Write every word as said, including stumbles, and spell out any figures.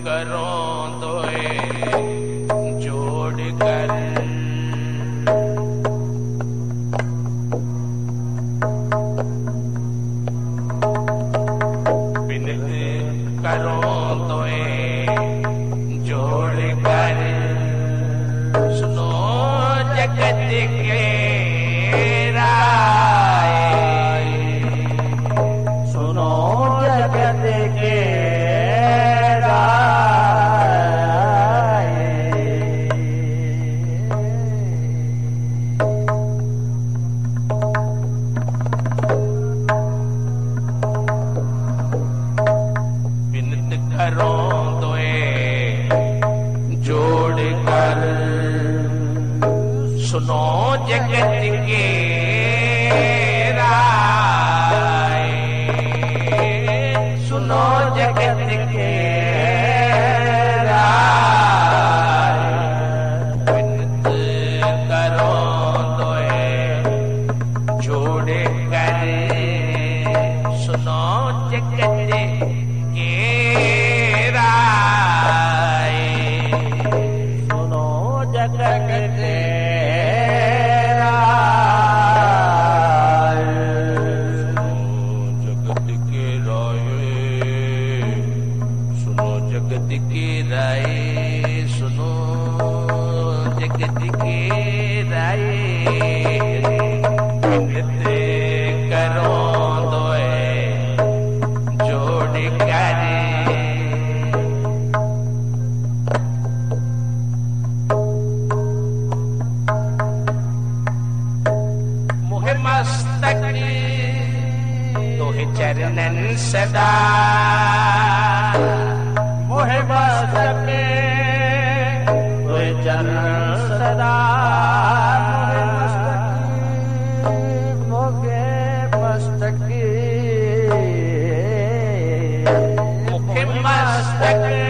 करो दोए जोड़ कर बिनत करो दोए जोड़ कर सुनो जगत के राय सुनो जगत के सुनो जगत के राय सुनो जगत के राय बिनत करो दोए जोड़ कर सुनो जगत के राय सुनो जगत के जगत की राय सुनो जगत की राय बिनत करो दोए जोड़ कर मोहे मस्तक तोहे चरणन सदा मोहे मस्तक तोहे चरण सदा मोहे मस्तक मोहे मस्तक